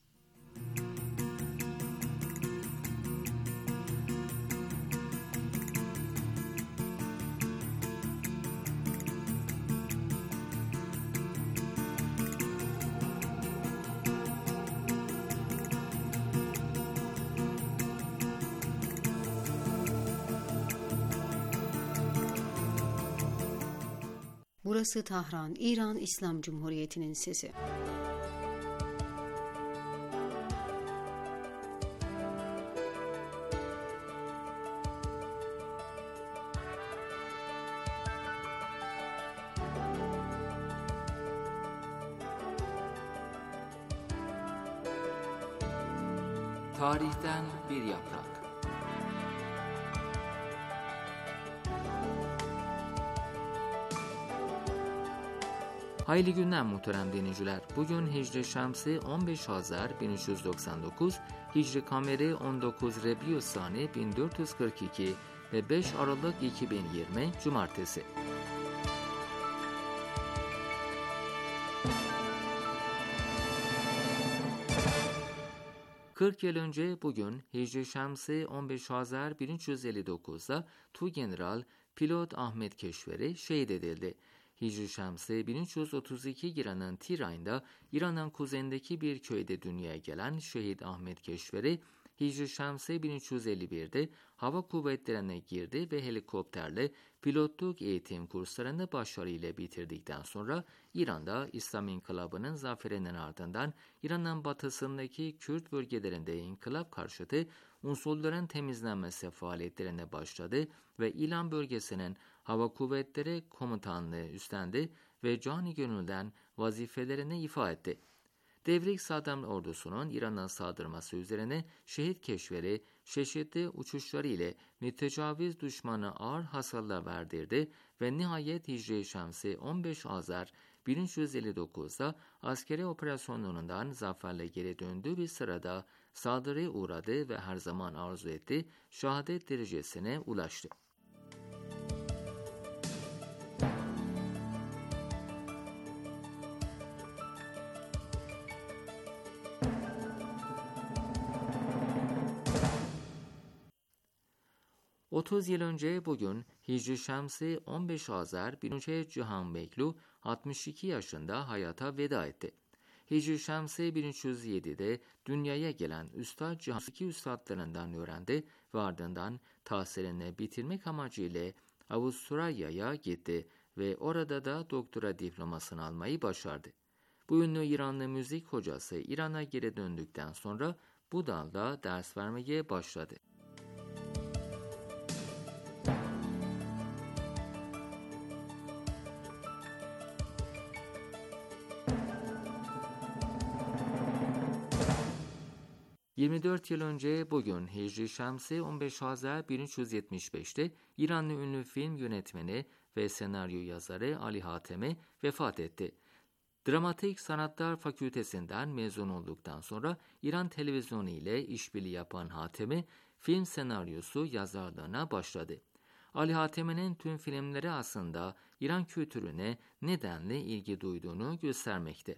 Burası Tahran, İran İslam Cumhuriyeti'nin sesi. Tarihten bir yaprak. Hayırlı günler muhterem dinleyiciler. Bugün Hicri Şemsi on beş Hazar bin üç yüz doksan dokuz, Hicri Kameri on dokuz Rebiusani bin dört yüz kırk iki ve beş Aralık iki bin yirmi Cumartesi. kırk yıl önce bugün Hicri Şemsi on beş Hazar bin üç yüz elli dokuz'da Tuğgeneral Pilot Ahmet Keşveri şehit edildi. Hicri Şemsi bin üç yüz otuz iki İran'ın Tirayn'da, İran'ın kuzeyindeki bir köyde dünyaya gelen şehit Ahmet Keşveri, Hicri Şemsi bin üç yüz elli bir'de hava kuvvetlerine girdi ve helikopterle pilotluk eğitim kurslarını başarıyla bitirdikten sonra İran'da İslam İnkılabı'nın zaferinin ardından İran'ın batısındaki Kürt bölgelerinde inkılap karşıtı unsurların temizlenmesi faaliyetlerine başladı ve İran bölgesinin hava kuvvetleri komutanlığı üstlendi ve cani gönülden vazifelerini ifa etti. Devrik Saddam ordusunun İran'a saldırması üzerine şehit Keşveri, çeşitli uçuşları ile mütecaviz düşmana ağır hasarlar verdirdi ve nihayet Hicri Şemsi on beş Hazar bin üç yüz elli dokuz'da askeri operasyonlarından zaferle geri döndüğü bir sırada saldırıya uğradı ve her zaman arzu etti, şehadet derecesine ulaştı. otuz yıl önce bugün Hicri Şemsi on beş Hazar bin üç yüz Cihan Beklu altmış iki yaşında hayata veda etti. Hicri Şemsi bin üç yüz yedi'de dünyaya gelen Üstad Cihan iki üstadlarından öğrendi ve ardından tahsilini bitirmek amacıyla Avustralya'ya gitti ve orada da doktora diplomasını almayı başardı. Bu ünlü İranlı müzik hocası İran'a geri döndükten sonra bu dalda ders vermeye başladı. yirmi dört yıl önce bugün Hicri Şemsi on beş Hazar bin üç yüz yetmiş beş'te İranlı ünlü film yönetmeni ve senaryo yazarı Ali Hatemi vefat etti. Dramatik Sanatlar Fakültesinden mezun olduktan sonra İran televizyonu ile işbirliği yapan Hatemi, film senaryosu yazarlığına başladı. Ali Hatemi'nin tüm filmleri aslında İran kültürüne nedenli ilgi duyduğunu göstermekte.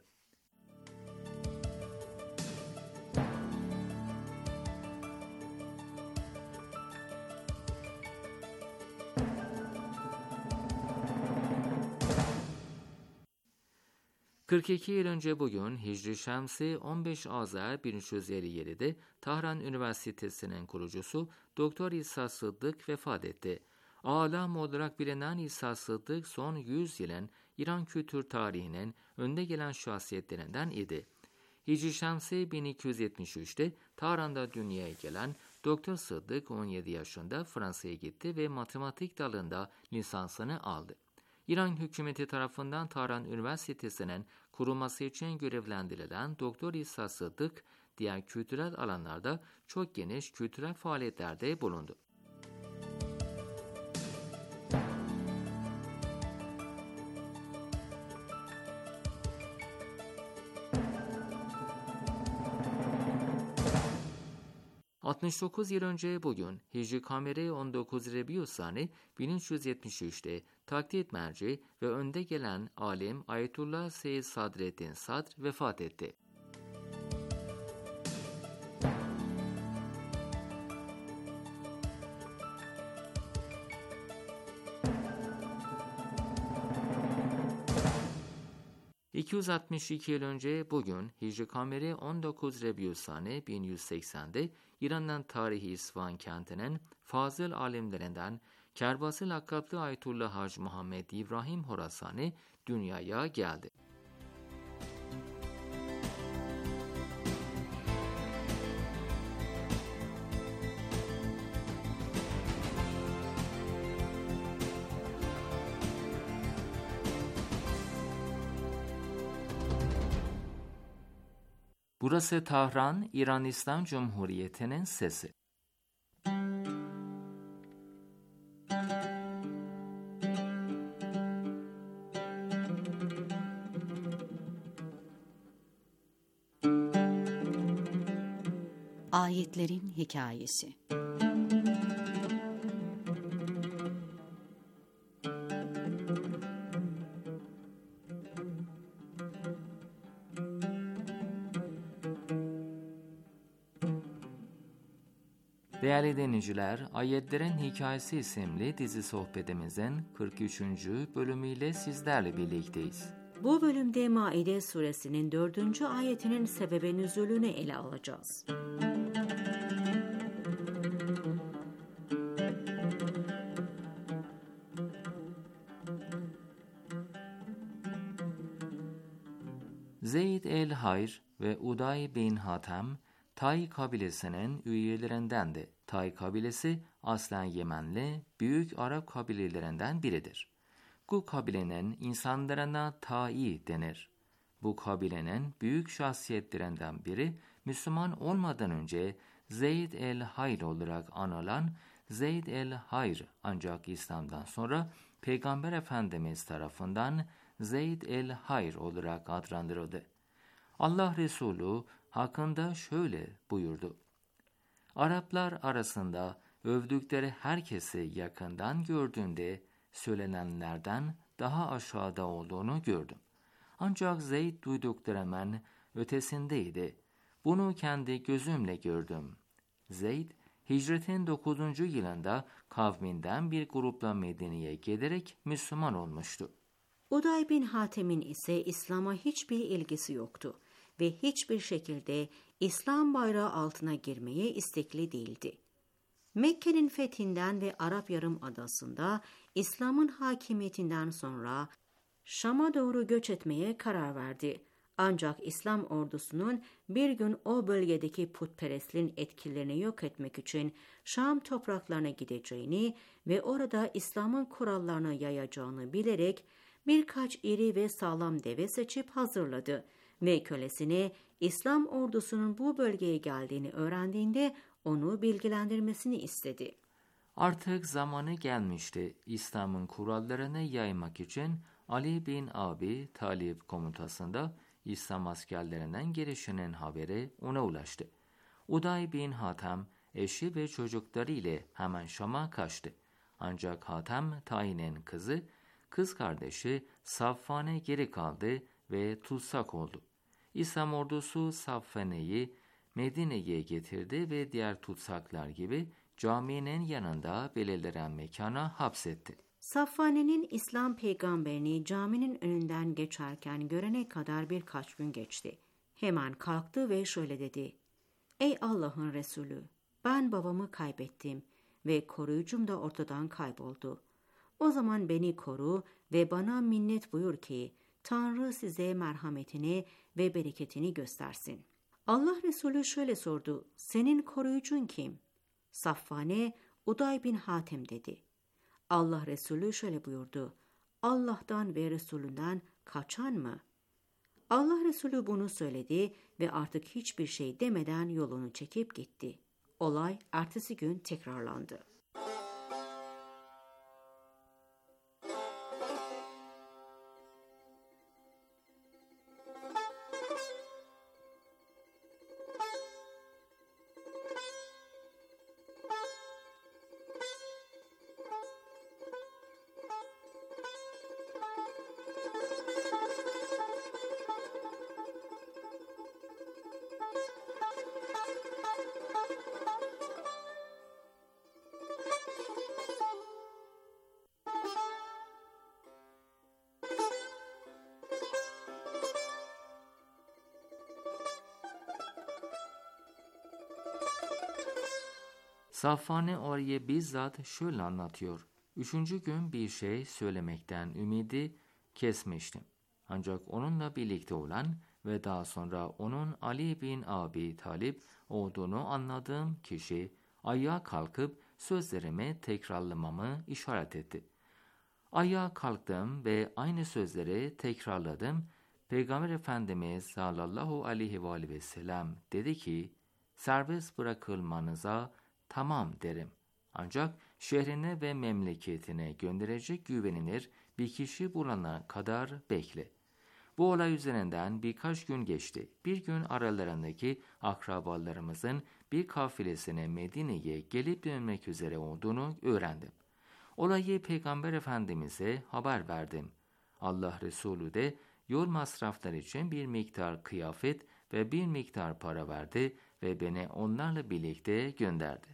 kırk iki yıl önce bugün Hicri Şemsi on beş Hazar bin üç yüz elli yedi'de Tahran Üniversitesi'nin kurucusu Doktor İsa Sıddık vefat etti. Alam olarak bilinen İsa Sıddık son yüz yılın İran kültür tarihinin önde gelen şahsiyetlerinden idi. Hicri Şemsi bin iki yüz yetmiş üç'te Tahran'da dünyaya gelen Doktor Sıddık on yedi yaşında Fransa'ya gitti ve matematik dalında lisansını aldı. İran hükümeti tarafından Tahran Üniversitesi'nin kurulması için görevlendirilen Doktor İsa Sıddık, diğer kültürel alanlarda çok geniş kültürel faaliyetlerde bulundu. altmış dokuz yıl önce bugün Hicri Kameri on dokuz Rebiusani bin üç yüz yetmiş üç'te taklit merci ve önde gelen alim Ayetullah Seyyid Sadreddin Sadr vefat etti. iki yüz altmış iki yıl önce bugün Hicri Kameri on dokuz Rebiusani bin yüz seksen'de İran'ın tarihi İsfahan kentinin fazıl alimlerinden Kerbası lakaplı Ayetullah Hacı Muhammed İbrahim Horasani dünyaya geldi. Burası Tahran, İran İslam Cumhuriyeti'nin sesi. Ayetlerin Hikayesi. Değerli dinleyiciler, Ayetlerin Hikayesi isimli dizi sohbetimizin kırk üçüncü bölümüyle sizlerle birlikteyiz. Bu bölümde Maide suresinin dördüncü ayetinin sebebe nüzulünü ele alacağız. Zeyd el-Hayr ve Uday bin Hatem, Tay kabilesinin üyelerindendi. Tay kabilesi aslen Yemenli, büyük Arap kabilelerinden biridir. Bu kabilenin insanlarına Tai denir. Bu kabilenin büyük şahsiyetlerinden biri, Müslüman olmadan önce Zeyd el-Hayr olarak anılan Zeyd el-Hayr, ancak İslam'dan sonra Peygamber Efendimiz tarafından Zeyd el-Hayr olarak adlandırıldı. Allah Resulü hakkında şöyle buyurdu: Araplar arasında övdükleri herkesi yakından gördüğünde söylenenlerden daha aşağıda olduğunu gördüm. Ancak Zeyd duyduklarımın ötesindeydi. Bunu kendi gözümle gördüm. Zeyd, hicretin dokuzuncu yılında kavminden bir grupla Medine'ye gelerek Müslüman olmuştu. Uday bin Hatem'in ise İslam'a hiçbir ilgisi yoktu ve hiçbir şekilde İslam bayrağı altına girmeye istekli değildi. Mekke'nin fethinden ve Arap Yarımadası'nda İslam'ın hakimiyetinden sonra Şam'a doğru göç etmeye karar verdi. Ancak İslam ordusunun bir gün o bölgedeki putperestliğin etkilerini yok etmek için Şam topraklarına gideceğini ve orada İslam'ın kurallarını yayacağını bilerek birkaç iri ve sağlam deve seçip hazırladı ve kölesine İslam ordusunun bu bölgeye geldiğini öğrendiğinde onu bilgilendirmesini istedi. Artık zamanı gelmişti. İslam'ın kurallarını yaymak için Ali bin Abi Talib komutasında İslam askerlerinden gelişinin haberi ona ulaştı. Uday bin Hatem eşi ve çocukları ile hemen Şam'a kaçtı. Ancak Hatem Tayin'in kızı, kız kardeşi Safvan'e geri kaldı ve tutsak oldu. İslam ordusu Safvane'yi Medine'ye getirdi ve diğer tutsaklar gibi caminin yanında belirlenen mekana hapsetti. Safvane'nin İslam peygamberini caminin önünden geçerken görene kadar birkaç gün geçti. Hemen kalktı ve şöyle dedi: Ey Allah'ın Resulü, ben babamı kaybettim ve koruyucum da ortadan kayboldu. O zaman beni koru ve bana minnet buyur ki Tanrı size merhametini ve bereketini göstersin. Allah Resulü şöyle sordu: Senin koruyucun kim? Safvane, Uday bin Hatem dedi. Allah Resulü şöyle buyurdu: Allah'tan ve Resulünden kaçan mı? Allah Resulü bunu söyledi ve artık hiçbir şey demeden yolunu çekip gitti. Olay ertesi gün tekrarlandı. Safvane orayı bizzat şöyle anlatıyor: Üçüncü gün bir şey söylemekten ümidi kesmiştim. Ancak onunla birlikte olan ve daha sonra onun Ali bin Abi Talib olduğunu anladığım kişi ayağa kalkıp sözlerimi tekrarlamamı işaret etti. Ayağa kalktım ve aynı sözleri tekrarladım. Peygamber Efendimiz sallallahu aleyhi ve aleyhi ve sellem dedi ki, serbest bırakılmanıza tamam derim. Ancak şehrine ve memleketine gönderecek güvenilir bir kişi bulana kadar bekle. Bu olay üzerinden birkaç gün geçti. Bir gün aralarındaki akrabalarımızın bir kafilesine Medine'ye gelip dönmek üzere olduğunu öğrendim. Olayı Peygamber Efendimiz'e haber verdim. Allah Resulü de yol masrafları için bir miktar kıyafet ve bir miktar para verdi ve beni onlarla birlikte gönderdi.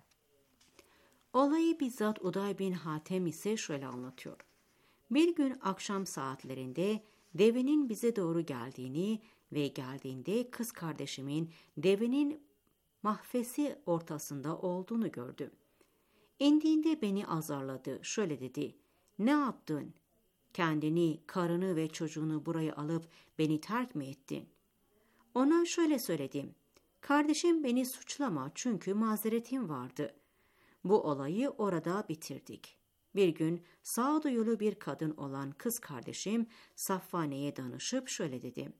Olayı bizzat Uday bin Hatem ise şöyle anlatıyor. Bir gün akşam saatlerinde devenin bize doğru geldiğini ve geldiğinde kız kardeşimin devenin mahfesi ortasında olduğunu gördüm. İndiğinde beni azarladı. Şöyle dedi: "Ne yaptın? Kendini, karını ve çocuğunu buraya alıp beni terk mi ettin?" Ona şöyle söyledim: "Kardeşim, beni suçlama, çünkü mazeretim vardı." Bu olayı orada bitirdik. Bir gün sağduyulu bir kadın olan kız kardeşim Safvane'ye danışıp şöyle dedi: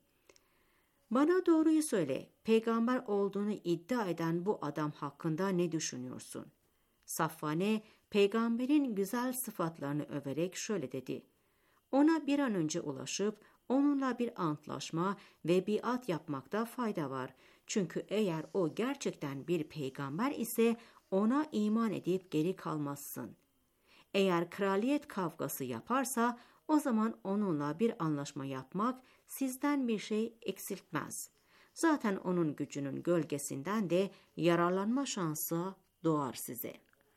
"Bana doğruyu söyle, peygamber olduğunu iddia eden bu adam hakkında ne düşünüyorsun?" Safvane peygamberin güzel sıfatlarını överek şöyle dedi: "Ona bir an önce ulaşıp onunla bir antlaşma ve biat yapmakta fayda var. Çünkü eğer o gerçekten bir peygamber ise ona iman edip geri kalmazsın. Eğer kraliyet kavgası yaparsa o zaman onunla bir anlaşma yapmak sizden bir şey eksiltmez. Zaten onun gücünün gölgesinden de yararlanma şansı doğar size."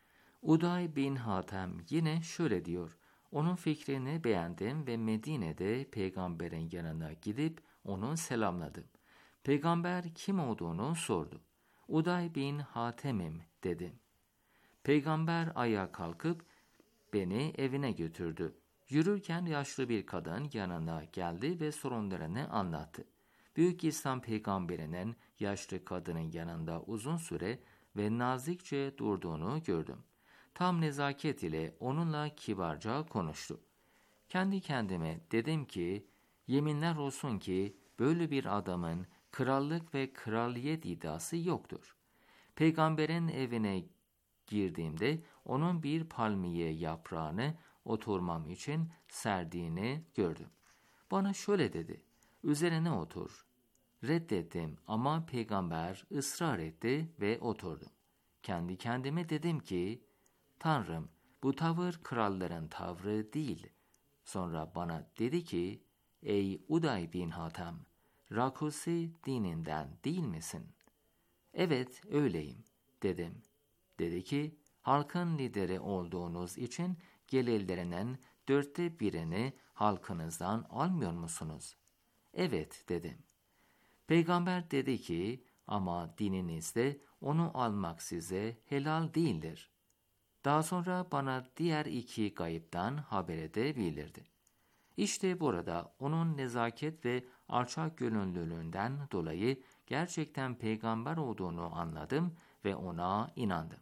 Uday bin Hatem yine şöyle diyor: "Onun fikrini beğendim ve Medine'de peygamberin yanına gidip onu selamladım. Peygamber kim olduğunu sordu. Uday bin Hatem'im dedim. Peygamber ayağa kalkıp beni evine götürdü. Yürürken yaşlı bir kadın yanına geldi ve sorunlarını anlattı. Büyük İslam peygamberinin yaşlı kadının yanında uzun süre ve nazikçe durduğunu gördüm. Tam nezaket ile onunla kibarca konuştu. Kendi kendime dedim ki, yeminler olsun ki böyle bir adamın krallık ve kraliyet iddiası yoktur. Peygamberin evine girdiğimde onun bir palmiye yaprağını oturmam için serdiğini gördüm. Bana şöyle dedi: "Üzerine otur." Reddettim ama peygamber ısrar etti ve oturdum. Kendi kendime dedim ki, "Tanrım, bu tavır kralların tavrı değil." Sonra bana dedi ki, "Ey Uday bin Hatem, Rakusi dininden değil misin?" "Evet, öyleyim," dedim. Dedi ki, "Halkın lideri olduğunuz için gelirlerinin dörtte birini halkınızdan almıyor musunuz?" "Evet," dedim. Peygamber dedi ki, "Ama dininizde onu almak size helal değildir." Daha sonra bana diğer iki gayipten haber edebilirdi. İşte burada onun nezaket ve alçak gönüllülüğünden dolayı gerçekten peygamber olduğunu anladım ve ona inandım.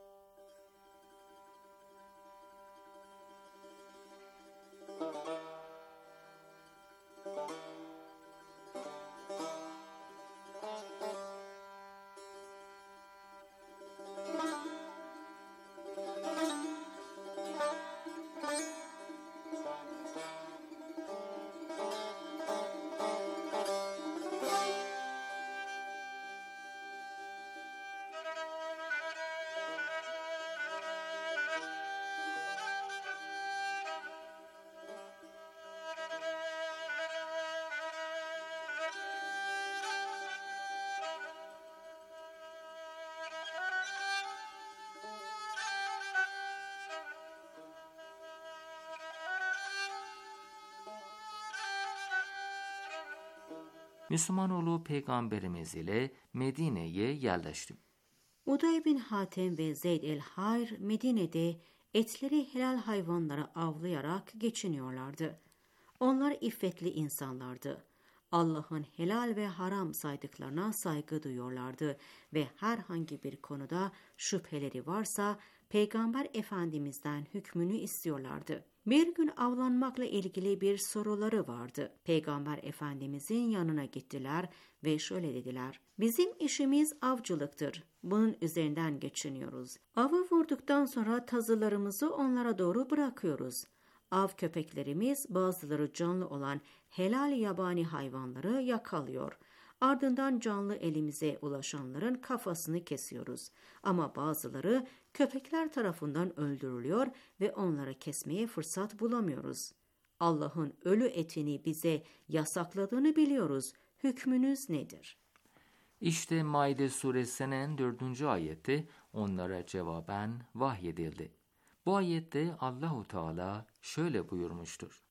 Müslümanoğlu Peygamberimiz ile Medine'ye yerleştim. Uday bin Hatem ve Zeyd el-Hayr Medine'de etleri helal hayvanları avlayarak geçiniyorlardı. Onlar iffetli insanlardı. Allah'ın helal ve haram saydıklarına saygı duyuyorlardı ve herhangi bir konuda şüpheleri varsa Peygamber Efendimiz'den hükmünü istiyorlardı. Bir gün avlanmakla ilgili bir soruları vardı. Peygamber Efendimizin yanına gittiler ve şöyle dediler: "Bizim işimiz avcılıktır. Bunun üzerinden geçiniyoruz. Avı vurduktan sonra tazılarımızı onlara doğru bırakıyoruz. Av köpeklerimiz bazıları canlı olan helal yabani hayvanları yakalıyor. Ardından canlı elimize ulaşanların kafasını kesiyoruz. Ama bazıları köpekler tarafından öldürülüyor ve onları kesmeye fırsat bulamıyoruz. Allah'ın ölü etini bize yasakladığını biliyoruz. Hükmünüz nedir? İşte Maide suresinin dördüncü ayette onlara cevaben vahyedildi. Bu ayette Allahu Teala şöyle buyurmuştur.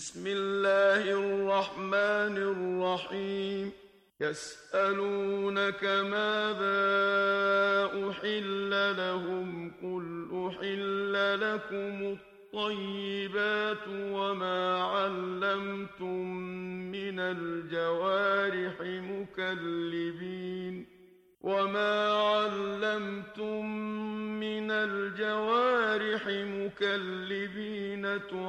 Bismillahirrahmanirrahim. يَسْأَلُونَكَ مَاذَا أُحِلَّ لَهُمْ قُلْ أُحِلَّ لَكُمُ الطَّيِّبَاتُ وَمَا عَلَّمْتُم مِّنَ الْجَوَارِحِ مُكَلِّبِينَ وَمَا عَلَّمْتُم مِّنَ الْجَوَارِحِ مُكَلِّبِينَ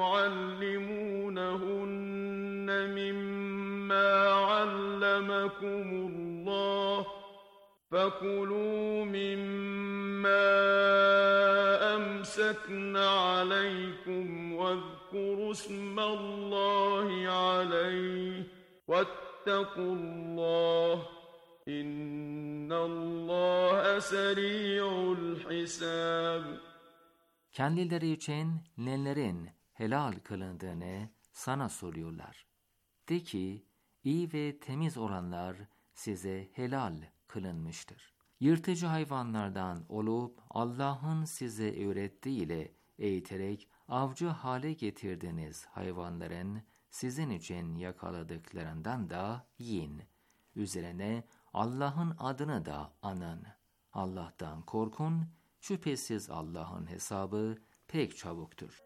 تُعَلِّمُونَهُنَّ مِمَّا عَلَّمَكُمُ اللَّهُ فَكُلُوا مِمَّا أَمْسَكْنَ عَلَيْكُمْ وَاذْكُرُوا اسْمَ اللَّهِ عَلَيْهِ وَاتَّقُوا اللَّهَ İnnallâhe serî'ul hisâb. Kendileri için nelerin helal kılındığını sana soruyorlar. De ki, iyi ve temiz olanlar size helal kılınmıştır. Yırtıcı hayvanlardan olup Allah'ın size öğrettiğiyle eğiterek avcı hale getirdiğiniz hayvanların sizin için yakaladıklarından da yiyin. Üzerine Allah'ın adını da anın. Allah'tan korkun, şüphesiz Allah'ın hesabı pek çabuktur.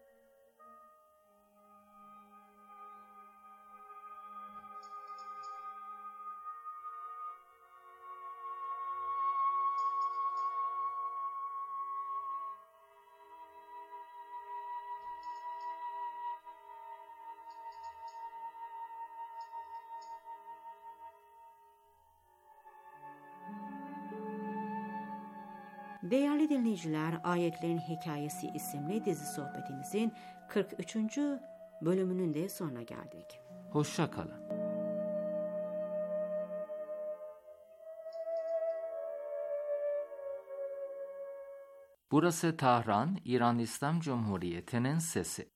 Değerli dinleyiciler, Ayetlerin Hikayesi isimli dizi sohbetimizin kırk üçüncü bölümünün de sonuna geldik. Hoşça kalın. Burası Tahran, İran İslam Cumhuriyeti'nin sesi.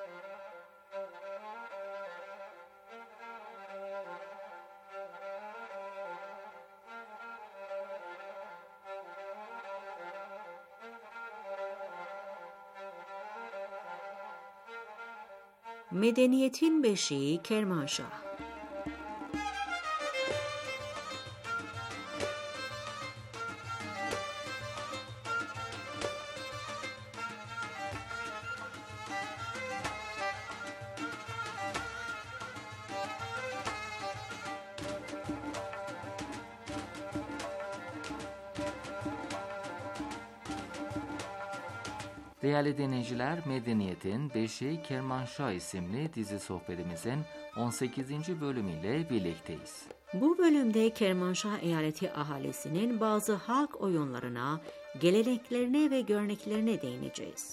Medeniyetin beşiği Kermanşah. Değerli dinleyiciler, Medeniyetin Beşiği Kermanşah isimli dizi sohbetimizin on sekizinci bölümüyle birlikteyiz. Bu bölümde Kermanşah eyaleti ahalisinin bazı halk oyunlarına, geleneklerine ve göreneklerine değineceğiz.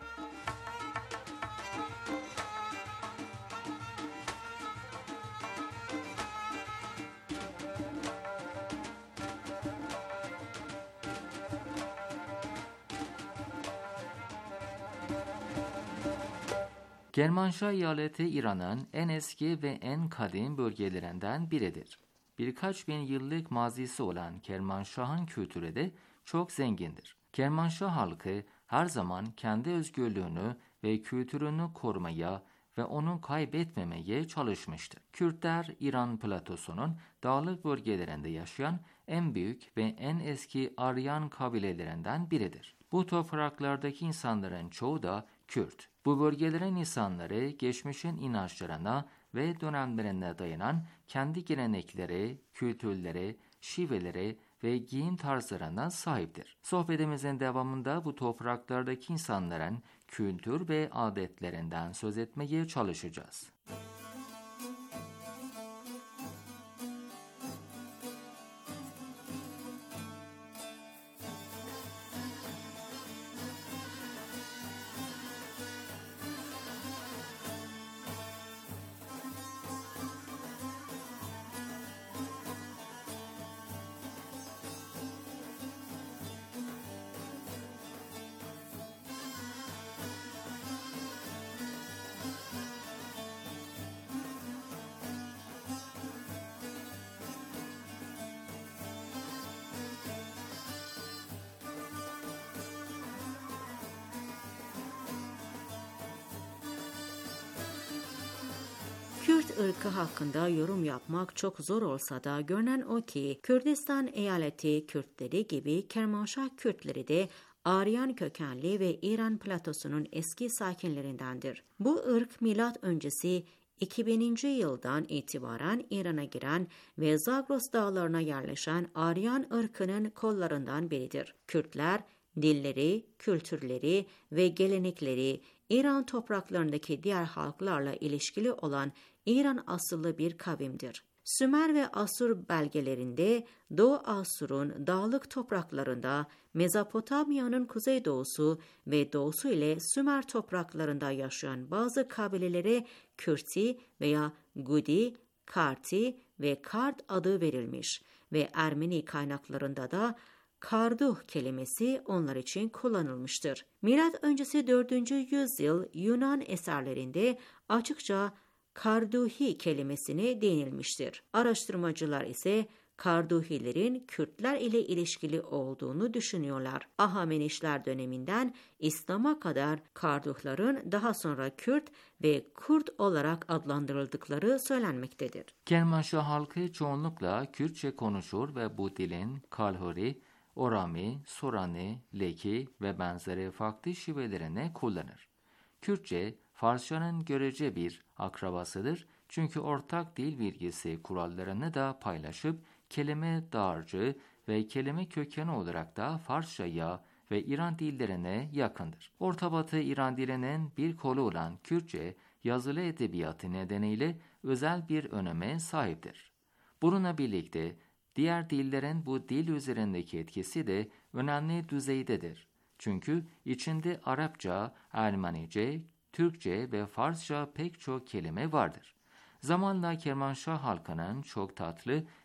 Kermanşah eyaleti İran'ın en eski ve en kadim bölgelerinden biridir. Birkaç bin yıllık mazisi olan Kermanşah'ın kültürü de çok zengindir. Kermanşah halkı her zaman kendi özgürlüğünü ve kültürünü korumaya ve onu kaybetmemeye çalışmıştır. Kürtler, İran platosunun dağlık bölgelerinde yaşayan en büyük ve en eski Aryan kabilelerinden biridir. Bu topraklardaki insanların çoğu da Kürt. Bu bölgelerin insanları geçmişin inançlarına ve dönemlerine dayanan kendi gelenekleri, kültürleri, şiveleri ve giyim tarzlarına sahiptir. Sohbetimizin devamında bu topraklardaki insanların kültür ve adetlerinden söz etmeye çalışacağız. Kürt ırkı hakkında yorum yapmak çok zor olsa da görünen o ki Kürdistan eyaleti Kürtleri gibi Kermanşah Kürtleri de Aryan kökenli ve İran platosunun eski sakinlerindendir. Bu ırk milat öncesi iki bininci yıldan itibaren İran'a giren ve Zagros dağlarına yerleşen Aryan ırkının kollarından biridir. Kürtler, dilleri, kültürleri ve gelenekleri İran topraklarındaki diğer halklarla ilişkili olan İran asıllı bir kavimdir. Sümer ve Asur belgelerinde Doğu Asur'un dağlık topraklarında, Mezopotamya'nın kuzeydoğusu ve doğusu ile Sümer topraklarında yaşayan bazı kabilelere Kürti veya Gudi, Karti ve Kard adı verilmiş ve Ermeni kaynaklarında da Karduh kelimesi onlar için kullanılmıştır. Milat öncesi dördüncü yüzyıl Yunan eserlerinde açıkça Karduhi kelimesine değinilmiştir. Araştırmacılar ise Karduhilerin Kürtler ile ilişkili olduğunu düşünüyorlar. Ahamenişler döneminden İslam'a kadar Karduhların daha sonra Kürt ve Kurt olarak adlandırıldıkları söylenmektedir. Kermanşah halkı çoğunlukla Kürtçe konuşur ve bu dilin Kalhuri, Orami, Sorani, Leki ve benzeri farklı şivelerini kullanır. Kürtçe, Farsçanın görece bir akrabasıdır çünkü ortak dil bilgisi kurallarını da paylaşıp kelime dağarcığı ve kelime kökeni olarak da Farsçaya ve İran dillerine yakındır. Orta Batı İran dilinin bir kolu olan Kürtçe, yazılı edebiyatı nedeniyle özel bir öneme sahiptir. Bununla birlikte diğer dillerin bu dil üzerindeki etkisi de önemli düzeydedir. Çünkü içinde Arapça, Ermenice, Türkçe ve Farsça pek çok kelime vardır. Zamanla Kermanşah halkının çok tatlı